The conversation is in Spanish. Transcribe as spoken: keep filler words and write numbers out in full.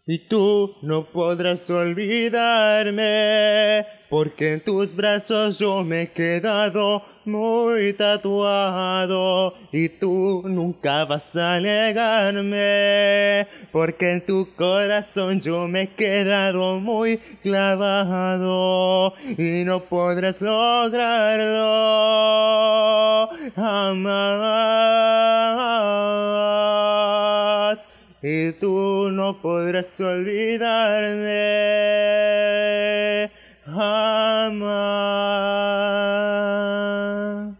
Y tú no podrás olvidarme, porque en tus brazos yo me he quedado muy tatuado. Y tú nunca vas a negarme, porque en tu corazón yo me he quedado muy clavado. Y no podrás lograrlo jamás. Y tú no podrás olvidarme jamás.